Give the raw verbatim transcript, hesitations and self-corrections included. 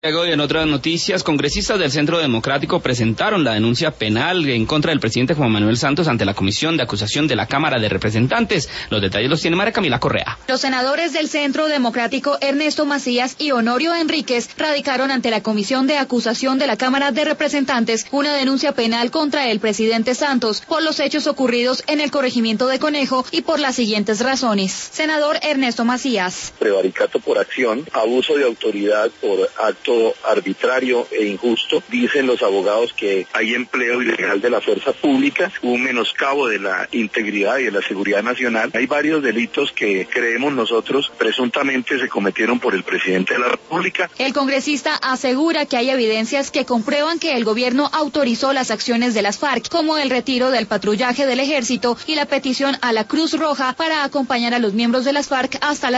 Luego, en otras noticias, congresistas del Centro Democrático presentaron la denuncia penal en contra del presidente Juan Manuel Santos ante la Comisión de Acusación de la Cámara de Representantes. Los detalles los tiene María Camila Correa. Los senadores del Centro Democrático Ernesto Macías y Honorio Enríquez radicaron ante la Comisión de Acusación de la Cámara de Representantes una denuncia penal contra el presidente Santos por los hechos ocurridos en el corregimiento de Conejo y por las siguientes razones. Senador Ernesto Macías. Prevaricato por acción, abuso de autoridad por acto arbitrario e injusto. Dicen los abogados que hay empleo ilegal de la fuerza pública, un menoscabo de la integridad y de la seguridad nacional. Hay varios delitos que creemos nosotros presuntamente se cometieron por el presidente de la República. El congresista asegura que hay evidencias que comprueban que el gobierno autorizó las acciones de las FARC, como el retiro del patrullaje del ejército y la petición a la Cruz Roja para acompañar a los miembros de las FARC hasta la